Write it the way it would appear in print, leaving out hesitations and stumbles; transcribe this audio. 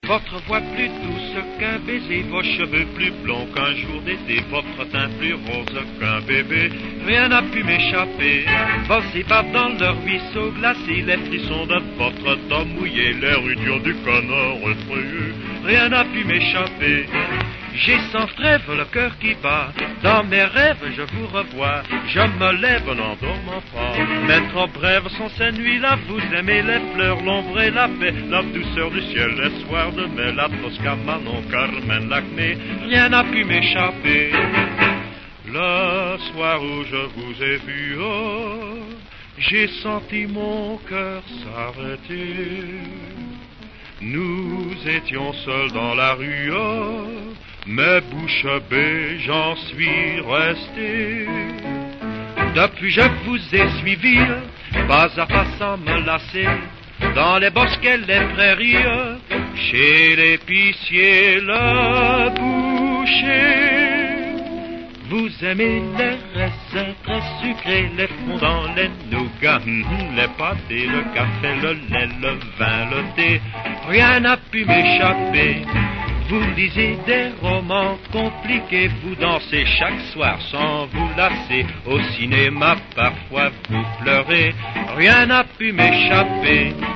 Votre voix plus douce qu'un baiser, vos cheveux plus blonds qu'un jour d'été, votre teint plus rose qu'un bébé, rien n'a pu m'échapper. Vos ébats dans leur ruisseau glacé, les frissons de votre dos mouillé, l'air idiot du canard effrayé, rien n'a pu m'échapper. J'ai sans trêve le cœur qui bat, dans mes rêves je vous revois, je me lève n'en dormant pas. Mais trop brèves sont ces nuits-là, vous aimez les fleurs, l'ombre et la paix, la douceur du ciel, les soirs de mai, la Tosca, Manon, Carmen, l'Acmé, rien n'a pu m'échapper. Le soir où je vous ai vu, oh, j'ai senti mon cœur s'arrêter. Nous étions seuls dans la rue, oh, mais bouche bée, j'en suis resté. Depuis je vous ai suivi, pas à pas sans me lasser, dans les bosquets, les prairies, chez l'épicier, le boucher. Vous aimez les raisins très sucrés, les fondants, les nougats, les pâtés, le café, le lait, le vin, le thé, rien n'a pu m'échapper. Vous lisez des romans compliqués, vous dansez chaque soir sans vous lasser. Au cinéma, parfois vous pleurez, rien n'a pu m'échapper.